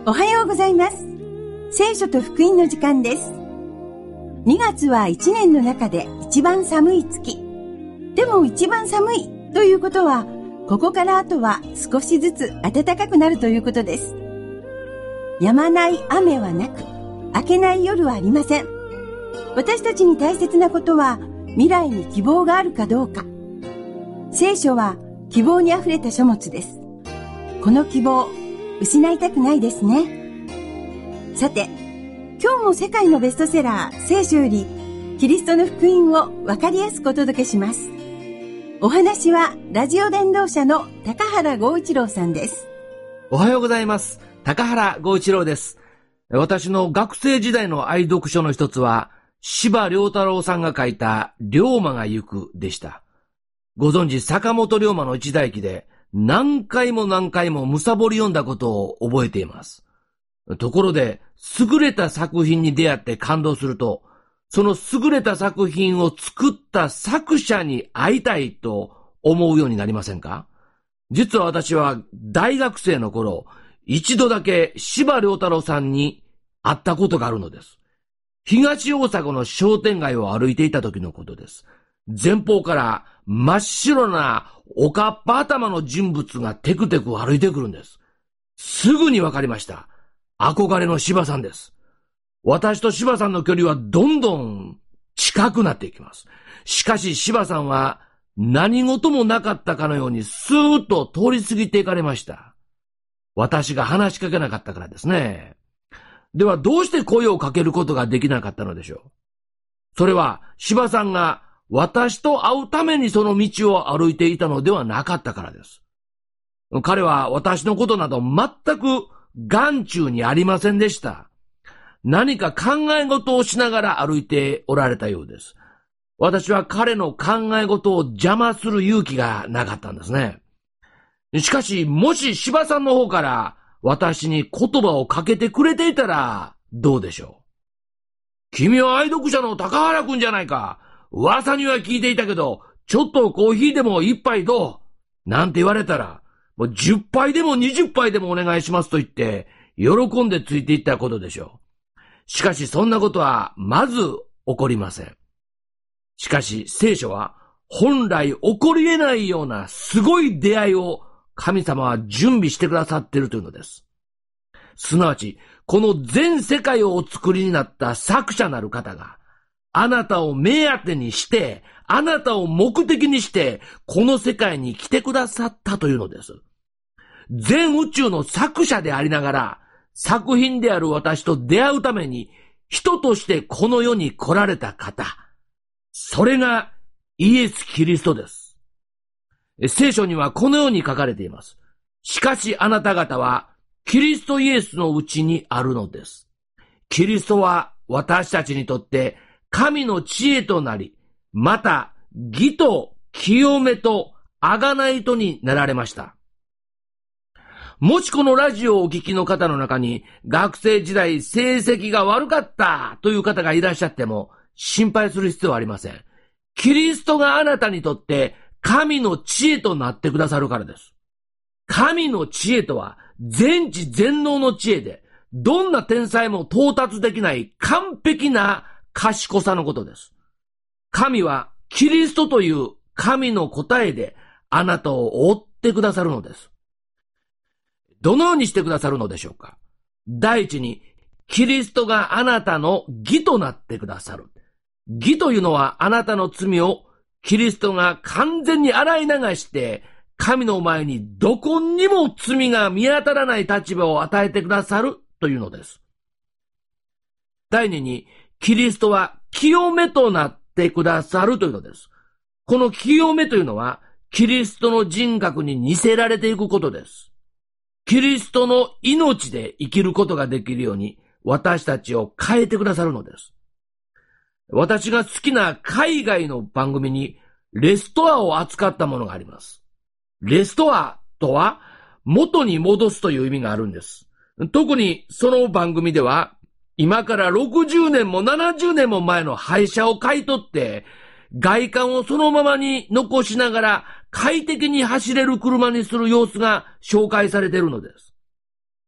おはようございます。聖書と福音の時間です。2月は1年の中で一番寒い月。でも一番寒いということは、ここから後は少しずつ暖かくなるということです。止まない雨はなく、明けない夜はありません。私たちに大切なことは、未来に希望があるかどうか。聖書は希望にあふれた書物です。この希望、失いたくないですね。さて、今日も世界のベストセラー聖書よりキリストの福音をわかりやすくお届けします。お話はラジオ伝道者の高原剛一郎さんです。 おはようございます。高原剛一郎です。私の学生時代の愛読書の一つは司馬遼太郎さんが書いた龍馬が行くでした。ご存知坂本龍馬の一代記で何回も何回も貪り読んだことを覚えています。ところで、優れた作品に出会って感動すると、その優れた作品を作った作者に会いたいと思うようになりませんか？実は私は大学生の頃、一度だけ司馬遼太郎さんに会ったことがあるのです。東大阪の商店街を歩いていた時のことです。前方から真っ白なおかっぱ頭の人物がテクテク歩いてくるんです。すぐにわかりました。憧れの司馬さんです。私と司馬さんの距離はどんどん近くなっていきます。しかし司馬さんは何事もなかったかのようにスーッと通り過ぎていかれました。私が話しかけなかったからですね。ではどうして声をかけることができなかったのでしょう。それは司馬さんが私と会うためにその道を歩いていたのではなかったからです。彼は私のことなど全く眼中にありませんでした。何か考え事をしながら歩いておられたようです。私は彼の考え事を邪魔する勇気がなかったんですね。しかし、もし司馬さんの方から私に言葉をかけてくれていたらどうでしょう。君は愛読者の高原くんじゃないか。噂には聞いていたけど、ちょっとコーヒーでも一杯どうなんて言われたら、もう10杯でも20杯でもお願いしますと言って、喜んでついていったことでしょう。しかしそんなことはまず起こりません。しかし聖書は本来起こり得ないようなすごい出会いを神様は準備してくださっているというのです。すなわち、この全世界をお作りになった作者なる方が、あなたを目当てにして、あなたを目的にして、この世界に来てくださったというのです。全宇宙の作者でありながら、作品である私と出会うために、人としてこの世に来られた方。それがイエス・キリストです。聖書にはこのように書かれています。しかしあなた方は、キリストイエスのうちにあるのです。キリストは私たちにとって、神の知恵となり、また義と清めと贖いとになられました。もしこのラジオをお聞きの方の中に学生時代成績が悪かったという方がいらっしゃっても心配する必要はありません。キリストがあなたにとって神の知恵となってくださるからです。神の知恵とは全知全能の知恵で、どんな天才も到達できない完璧な賢さのことです。神はキリストという神の答えであなたを追ってくださるのです。どのようにしてくださるのでしょうか。第一に、キリストがあなたの義となってくださる。義というのはあなたの罪をキリストが完全に洗い流して、神の前にどこにも罪が見当たらない立場を与えてくださるというのです。第二に、キリストは清めとなってくださるというのです。この清めというのは、キリストの人格に似せられていくことです。キリストの命で生きることができるように、私たちを変えてくださるのです。私が好きな海外の番組に、レストアを扱ったものがあります。レストアとは、元に戻すという意味があるんです。特にその番組では、今から60年も70年も前の廃車を買い取って、外観をそのままに残しながら快適に走れる車にする様子が紹介されているのです。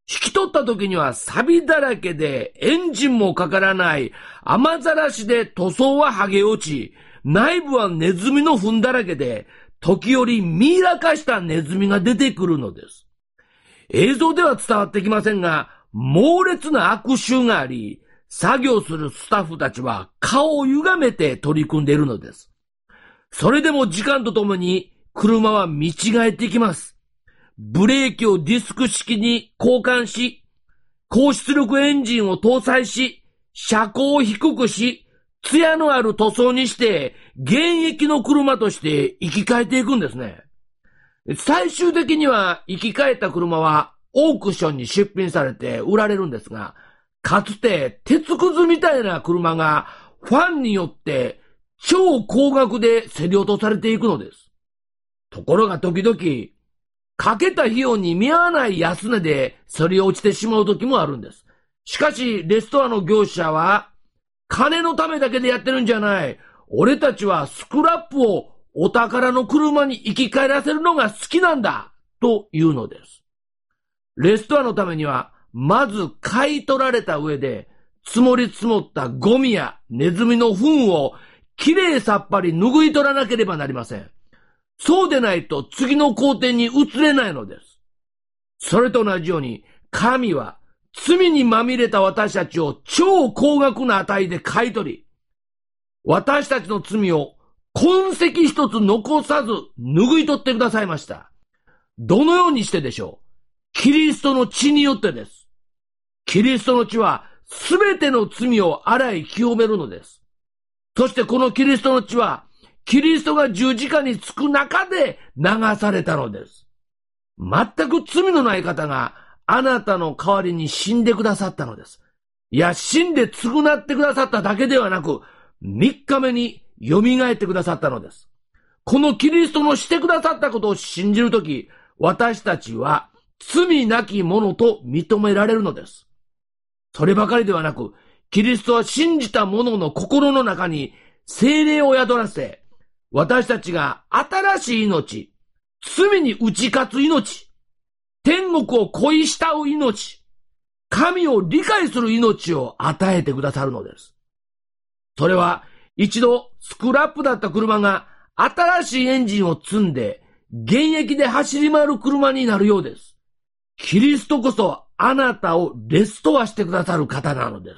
引き取った時には錆だらけでエンジンもかからない雨ざらしで塗装は剥げ落ち、内部はネズミの糞だらけで、時折ミイラ化したネズミが出てくるのです。映像では伝わってきませんが、猛烈な悪臭があり、作業するスタッフたちは顔を歪めて取り組んでいるのです。それでも時間とともに車は見違えていきます。ブレーキをディスク式に交換し、高出力エンジンを搭載し、車高を低くし、艶のある塗装にして、現役の車として生き返っていくんですね。最終的には生き返った車はオークションに出品されて売られるんですが、かつて鉄くずみたいな車がファンによって超高額で競り落とされていくのです。ところが時々、かけた費用に見合わない安値で競り落ちてしまう時もあるんです。しかし、レストアの業者は、金のためだけでやってるんじゃない。俺たちはスクラップをお宝の車に生き返らせるのが好きなんだというのです。レストアのためには、まず買い取られた上で、積もり積もったゴミやネズミの糞をきれいさっぱり拭い取らなければなりません。そうでないと次の工程に移れないのです。それと同じように、神は罪にまみれた私たちを超高額な値で買い取り、私たちの罪を痕跡一つ残さず拭い取ってくださいました。どのようにしてでしょう？キリストの血によってです。キリストの血はすべての罪を洗い清めるのです。そしてこのキリストの血は、キリストが十字架につく中で流されたのです。全く罪のない方があなたの代わりに死んでくださったのです。いや、死んで償ってくださっただけではなく、3日目に蘇ってくださったのです。このキリストのしてくださったことを信じるとき、私たちは罪なき者と認められるのです。そればかりではなく、キリストは信じた者の心の中に聖霊を宿らせ、私たちが新しい命、罪に打ち勝つ命、天国を恋慕う命、神を理解する命を与えてくださるのです。それは一度スクラップだった車が新しいエンジンを積んで現役で走り回る車になるようです。キリストこそあなたをレストアしてくださる方なのです。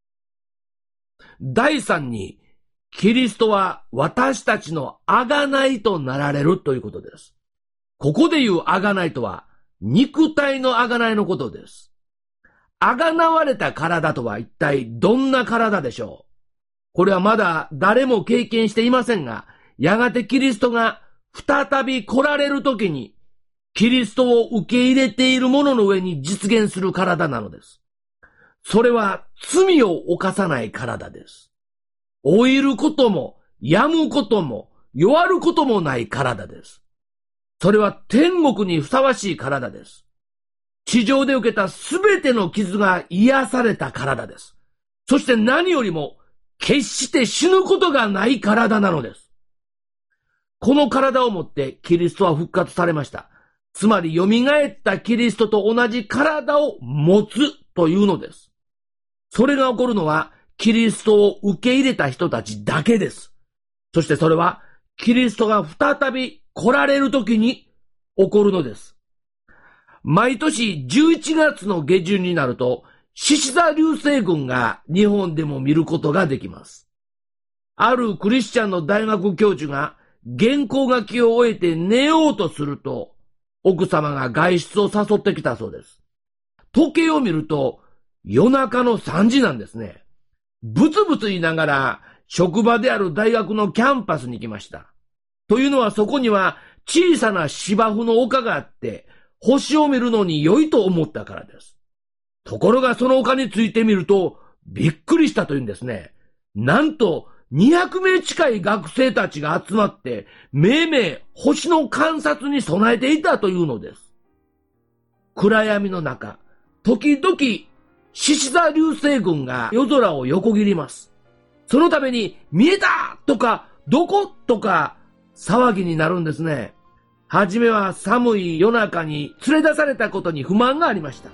第三に、キリストは私たちの贖いとなられるということです。ここで言う贖いとは、肉体の贖いのことです。贖われた体とは一体どんな体でしょう？これはまだ誰も経験していませんが、やがてキリストが再び来られるときに、キリストを受け入れている者の上に実現する体なのです。それは罪を犯さない体です。老いることも、病むことも、弱ることもない体です。それは天国にふさわしい体です。地上で受けたすべての傷が癒された体です。そして何よりも、決して死ぬことがない体なのです。この体をもってキリストは復活されました。つまり蘇ったキリストと同じ体を持つというのです。それが起こるのはキリストを受け入れた人たちだけです。そしてそれはキリストが再び来られる時に起こるのです。毎年11月の下旬になると獅子座流星群が日本でも見ることができます。あるクリスチャンの大学教授が原稿書きを終えて寝ようとすると奥様が外出を誘ってきたそうです。時計を見ると夜中の3時なんですね。ブツブツ言いながら職場である大学のキャンパスに来ました。というのはそこには小さな芝生の丘があって星を見るのに良いと思ったからです。ところがその丘についてみるとびっくりしたというんですね。なんと200名近い学生たちが集まってめいめい星の観察に備えていたというのです。暗闇の中、時々獅子座流星群が夜空を横切ります。そのために見えたとかどことか騒ぎになるんですね。はじめは寒い夜中に連れ出されたことに不満がありました。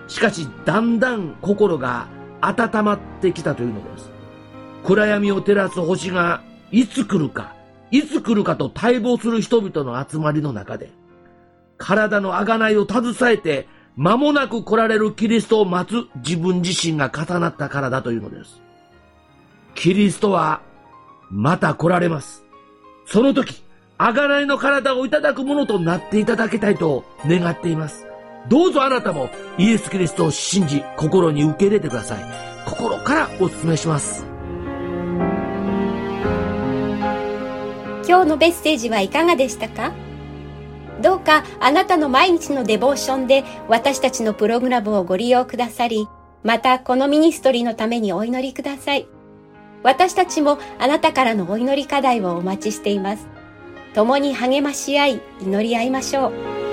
しかしだんだん心が温まってきたというのです。暗闇を照らす星がいつ来るかと待望する人々の集まりの中で、体の贖いを携えて間もなく来られるキリストを待つ自分自身が重なったからだというのです。キリストはまた来られます。その時、贖いの体をいただくものとなっていただきたいと願っています。どうぞあなたもイエス・キリストを信じ、心に受け入れてください。心からお勧めします。 今日のメッセージはいかがでしたか？どうかあなたの毎日のデボーションで私たちのプログラムをご利用くださり、またこのミニストリーのためにお祈りください。私たちもあなたからのお祈り課題をお待ちしています。共に励まし合い、祈り合いましょう。